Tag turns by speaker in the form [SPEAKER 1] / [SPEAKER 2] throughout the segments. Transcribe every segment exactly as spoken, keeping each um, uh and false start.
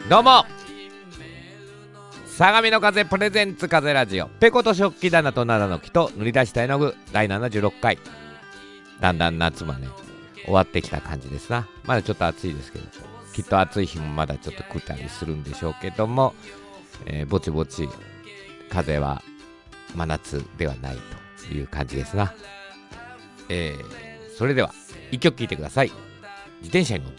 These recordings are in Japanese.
[SPEAKER 1] どうも相模の風プレゼンツ風ラジオ、ペコと食器棚と灘の木と塗り出した絵の具だいななじゅうろっかい。だんだん夏もね終わってきた感じですな。まだちょっと暑いですけど、きっと暑い日もまだちょっと来たりするんでしょうけども、えー、ぼちぼち風は真夏ではないという感じですな。えー、それでは一曲聴いてください。自転車に乗って。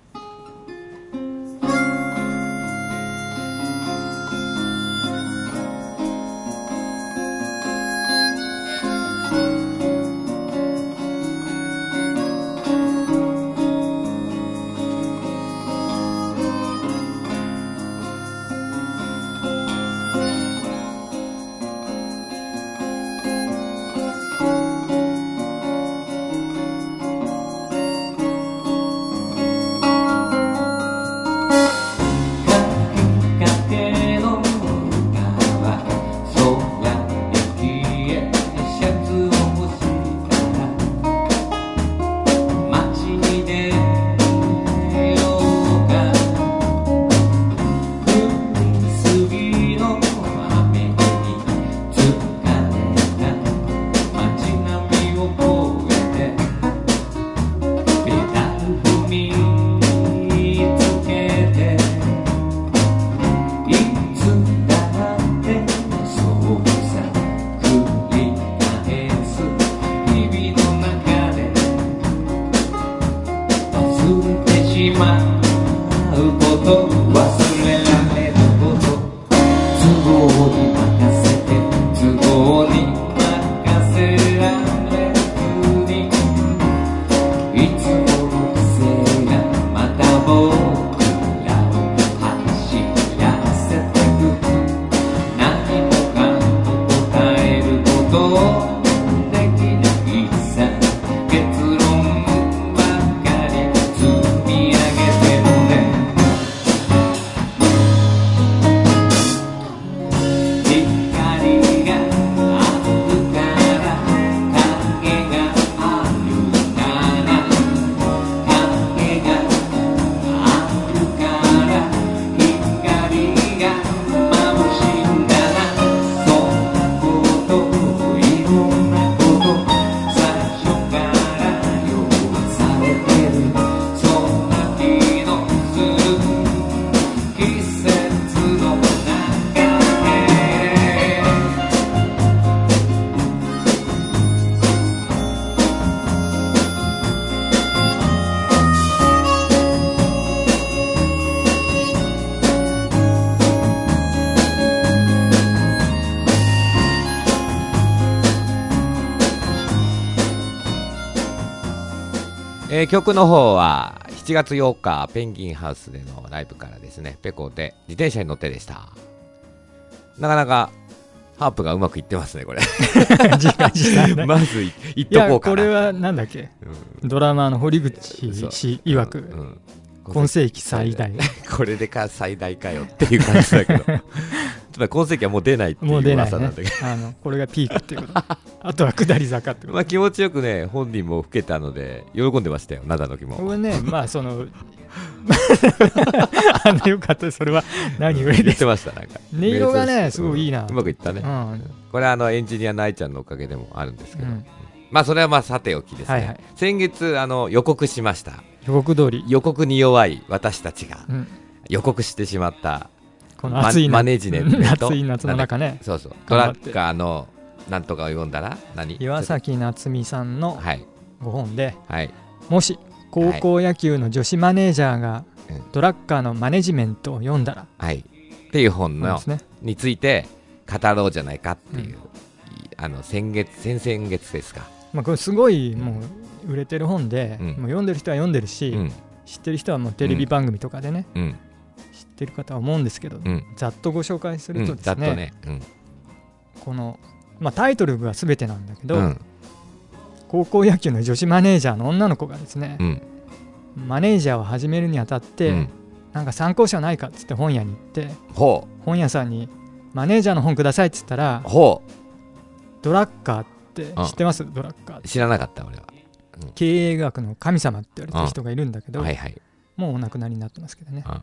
[SPEAKER 1] えー、曲の方はしちがつようかペンギンハウスでのライブからですね、ペコで自転車に乗ってでした。なかなかハープがうまくいってますねこれまず言っとこうかな。
[SPEAKER 2] いやこれはなんだっけ、うん、ドラマーの堀口氏曰く、うんうん、今世紀最大
[SPEAKER 1] これでか最大かよっていう感じだけどただ今世紀はもう出ないっていう噂なんだけど、ね、
[SPEAKER 2] あのこれがピークっていうことあとは下り坂ってこと、
[SPEAKER 1] まあ、気持ちよくね本人も老けたので喜んでましたよ、灘の木も。
[SPEAKER 2] これねまあそのあのよかった、それは何より
[SPEAKER 1] 言ってました。なんか
[SPEAKER 2] 音色がねすごいいいな、
[SPEAKER 1] うん、うまくいったね、うん、これはあのエンジニアの愛ちゃんのおかげでもあるんですけど、うん、まあそれはまあさておきですね、はいはい、先月あの予告しました。
[SPEAKER 2] 予告通り、
[SPEAKER 1] 予告に弱い私たちが予告してしまった
[SPEAKER 2] この暑い
[SPEAKER 1] マネジメント
[SPEAKER 2] 暑い夏の中ね、
[SPEAKER 1] そうそうトラッカーのなんとかを読んだら何
[SPEAKER 2] 岩崎夏美さんのご本で、
[SPEAKER 1] はい、
[SPEAKER 2] もし高校野球の女子マネージャーがトラッカーのマネジメントを読んだら、
[SPEAKER 1] はい、っていう本の、ね、について語ろうじゃないかっていう、うん、あの先月先々月ですか、
[SPEAKER 2] まあ、これすごいもう売れてる本で、うん、もう読んでる人は読んでるし、うん、知ってる人はもうテレビ番組とかでね、うん、知ってる方は思うんですけど、うん、ざっとご紹介するとですね、うん、ざっとね、うん、この、まあ、タイトルが全てなんだけど、うん、高校野球の女子マネージャーの女の子がですね、うん、マネージャーを始めるにあたって、うん、なんか参考書ないかっつって本屋に行って、ほう本屋さんにマネージャーの本くださいっつったら、ほうドラッカーって知ってます？ドラッカー
[SPEAKER 1] 知らなかった俺は、
[SPEAKER 2] うん、経営学の神様って言われてる人がいるんだけど、はいはい、もうお亡くなりになってますけどね、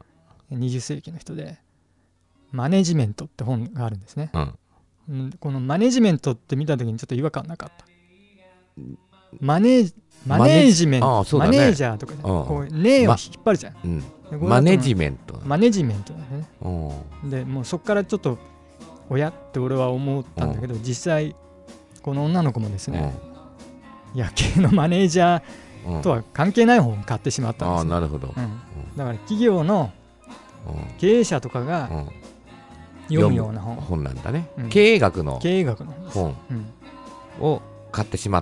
[SPEAKER 2] にじゅっ世紀の人でマネジメントって本があるんですね、うん、このマネジメントって見た時にちょっと違和感なかった。マネーマネージメント、ね、マネージャーとか、ね、こうネーを引っ張るじゃん、まうん、
[SPEAKER 1] マネジメント
[SPEAKER 2] マネジメントなんだね。でもうそこからちょっと親って俺は思ったんだけど、実際この女の子もですね、野球のマネージャーとは関係ない本を買ってしまったんです、ね、
[SPEAKER 1] あなるほど、うん、
[SPEAKER 2] だから企業の経営者とかが読むような本、
[SPEAKER 1] 本なんだね、うん、経営学の
[SPEAKER 2] 経営学の
[SPEAKER 1] 本を買ってしまって、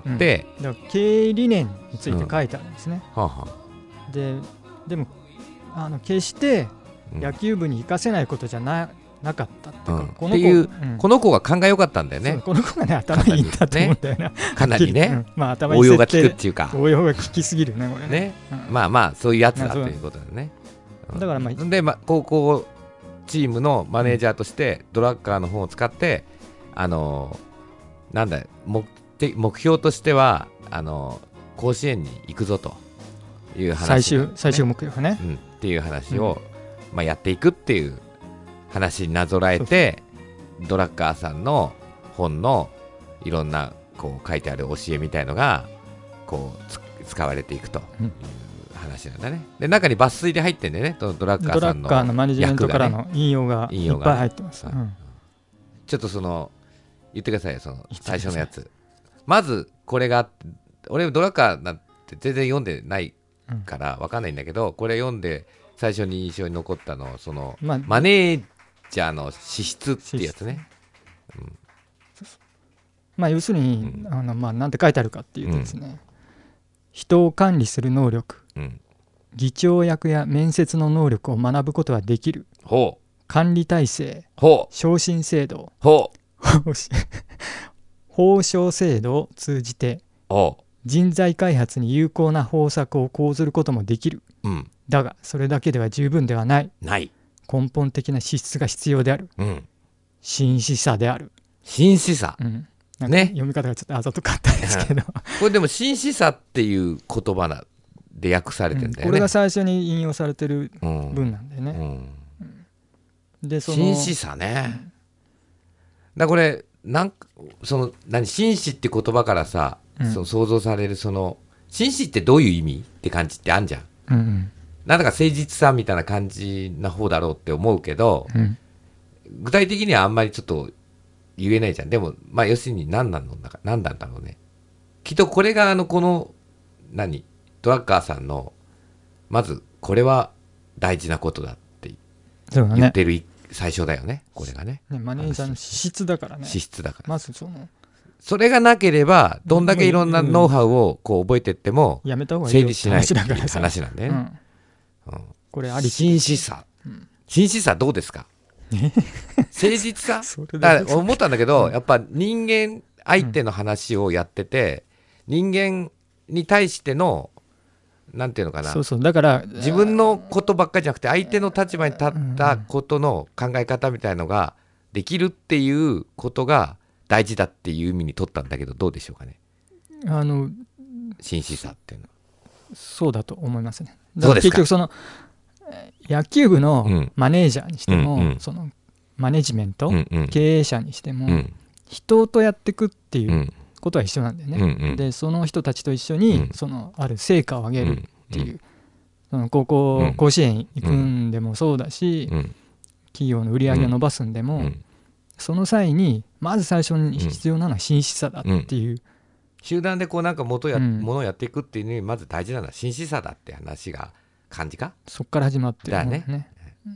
[SPEAKER 2] うん、だから経営理念について書いてあるんですね、
[SPEAKER 1] うんはあは
[SPEAKER 2] あ、で, でもあの決して野球部に活かせないことじゃな、なかったっていうか、うん、この子っていう、
[SPEAKER 1] うん、この子が考えよかったんだよね。
[SPEAKER 2] この子がね頭いいんだと思うんだよな、
[SPEAKER 1] かなりね、うんまあ、
[SPEAKER 2] 頭いい
[SPEAKER 1] 応用が効くっていうか
[SPEAKER 2] 応用が効きすぎるねこれ ね,
[SPEAKER 1] ね、うん、まあまあそういうやつだということだね、
[SPEAKER 2] うん、だからまあ
[SPEAKER 1] で、まあ、高校チームのマネージャーとしてドラッカーの本を使ってあのなんだ 目, 目標としてはあの甲子園に行くぞという話、ね、
[SPEAKER 2] 最終最終目標ね、
[SPEAKER 1] うん、っていう話を、うんまあ、やっていくっていう話になぞらえてドラッカーさんの本のいろんなこう書いてある教えみたいのがこう使われていくという話なんだね。で中に抜粋で入ってんだよね、ドラッカーさんの、
[SPEAKER 2] ドラッカーのマネジメントからの引用がいっぱい入ってます、うん、
[SPEAKER 1] ちょっとその言ってくださいよ、その最初のやつ。まずこれがあって、俺ドラッカーなんて全然読んでないから分かんないんだけど、うん、これ読んで最初に印象に残ったのその、まあ、マネージャーの資質ってやつね、うん、
[SPEAKER 2] まあ要するに、うん、あのまあなんて書いてあるかっていうとですね、うん、人を管理する能力、うん、議長役や面接の能力を学ぶことができる、
[SPEAKER 1] ほう
[SPEAKER 2] 管理体制、
[SPEAKER 1] ほう
[SPEAKER 2] 昇進制度、
[SPEAKER 1] ほう
[SPEAKER 2] 報奨制度を通じて人材開発に有効な方策を講ずることもできる、うん、だがそれだけでは十分ではない、
[SPEAKER 1] ない
[SPEAKER 2] 根本的な資質が必要である、うん、真摯さである。
[SPEAKER 1] 真摯さ、うん、
[SPEAKER 2] なんか読み方がちょっとあざとかったんですけど、
[SPEAKER 1] これでも真摯さっていう言葉で訳されてるんだよね、うん、
[SPEAKER 2] これが最初に引用されてる文なんだよね、うん
[SPEAKER 1] うん、でその真摯さね、うん、だこれなんその何真摯って言葉からさ、うん、その想像されるその真摯ってどういう意味って感じってあんじゃん、うんうん、なんだか誠実さみたいな感じな方だろうって思うけど、うん、具体的にはあんまりちょっと言えないじゃん。でもまあ要するに何なんだか何なんだろうね。きっとこれがあのこの何ドラッカーさんのまずこれは大事なことだって言ってる、ね、最初だよねこれが ね,
[SPEAKER 2] ねマネージャーの資質だからね。
[SPEAKER 1] 資質だから
[SPEAKER 2] まずその
[SPEAKER 1] それがなければどんだけいろんなノウハウをこう覚えてっても整理しないっていう話なんだよね、うんうん、これあり真摯さ、うん、真摯さどうですか誠実さだから思ったんだけど、うん、やっぱ人間相手の話をやってて、うん、人間に対してのなんていうのかな、
[SPEAKER 2] そうそうだから
[SPEAKER 1] 自分のことばっかりじゃなくて相手の立場に立ったことの考え方みたいのができるっていうことが大事だっていう意味に取ったんだけどどうでしょうかね。
[SPEAKER 2] あの
[SPEAKER 1] 真摯さっていうのは
[SPEAKER 2] そうだと思いますね。だから結局その野球部のマネージャーにしても、うん、そのマネジメント、うんうん、経営者にしても、うん、人とやっていくっていうことは一緒なんだよね、うんうん、でその人たちと一緒に、うん、そのある成果を上げるっていう、うん、その高校、うん、甲子園行くんでもそうだし、うん、企業の売り上げを伸ばすんでも、うん、その際にまず最初に必要なのは真摯さだっていう、うん、
[SPEAKER 1] 集団でこうなんか元や、うん、ものをやっていくっていうのにまず大事なのは真摯さだって話が感じか。
[SPEAKER 2] そっから始まってる
[SPEAKER 1] だね、ね、うん、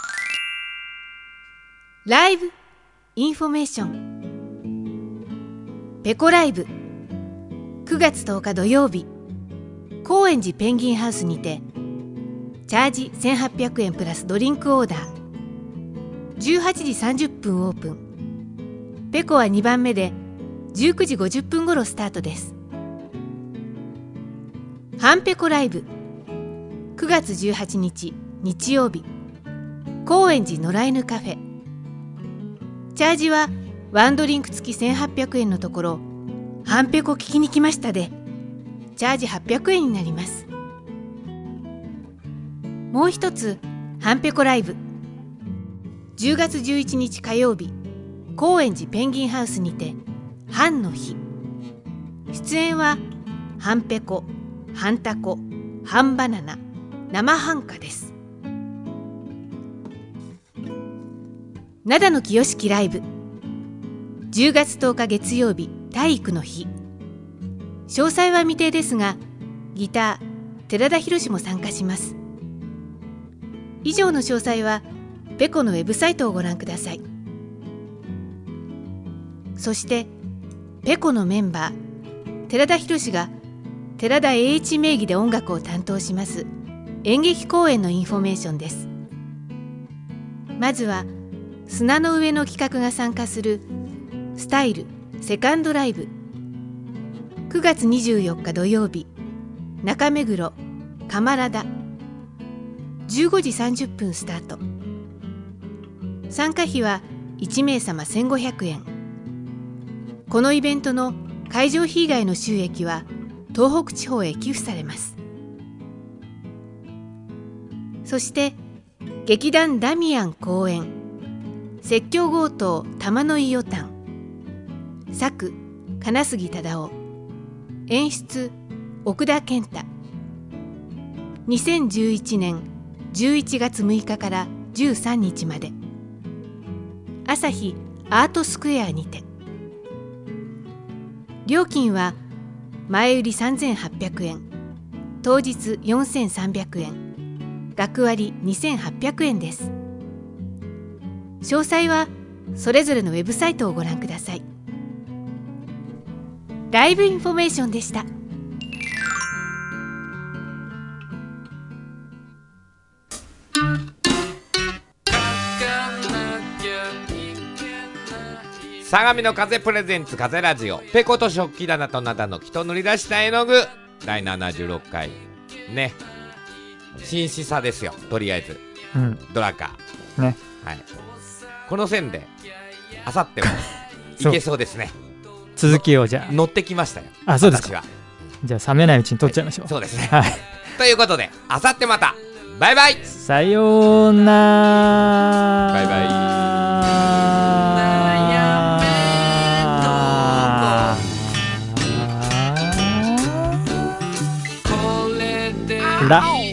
[SPEAKER 3] ライブインフォメーションペコライブくがつとおか土曜日高円寺ペンギンハウスにてチャージせんはっぴゃくえんプラスドリンクオーダーじゅうはちじさんじゅっぷんオープン。ペコはにばんめでじゅうくじごじゅっぷん頃スタートです。ハンペコライブくがつじゅうはちにち日曜日高円寺野良犬カフェ。チャージはワンドリンク付きせんはっぴゃくえんのところハンペコ聞きに来ましたでチャージはっぴゃくえんになります。もう一つハンペコライブ。じゅうがつじゅういちにち火曜日、高円寺ペンギンハウスにてハンの日。出演はハンペコ、ハンタコ、ハンバナナ、生ハンカです。灘の清式ライブ。じゅうがつとおか月曜日、体育の日。詳細は未定ですが、ギター寺田博も参加します。以上の詳細はペコのウェブサイトをご覧ください。そしてペコのメンバー寺田博が寺田栄一名義で音楽を担当します演劇公演のインフォメーションです。まずは砂の上の企画が参加するスタイルセカンドライブ。くがつにじゅうよっか土曜日、中目黒鎌良田、じゅうごじさんじゅっぷんスタート。参加費はいちめいさませんごひゃくえん。このイベントの会場費以外の収益は東北地方へ寄付されます。そして劇団ダミアン公演説教強盗玉の井予譚。作金杉忠夫、演出奥田健太。にせんじゅういちねんじゅういちがつむいかからじゅうさんにちまで、朝日アートスクエアにて。料金は前売りさんぜんはっぴゃくえん、当日よんせんさんびゃくえん、学割にせんはっぴゃくえんです。詳細はそれぞれのウェブサイトをご覧ください。ライブインフォメーションでした。
[SPEAKER 1] 相模の風プレゼンツ風ラジオ、ペコと食器棚と灘の木と塗り出した絵の具だいななじゅうろっかいね。新シサですよ、とりあえず、うん、ドラカーね、はい、この線であさってもいけそうですね。
[SPEAKER 2] 続きをじゃあ
[SPEAKER 1] 乗ってきましたよ。
[SPEAKER 2] あ、そうですか。じゃあ冷めないうちに撮っちゃいましょう。
[SPEAKER 1] そうですね、はい、ということであさってまたバイバイ。
[SPEAKER 2] さようなら。
[SPEAKER 1] バイバイ。
[SPEAKER 2] ラ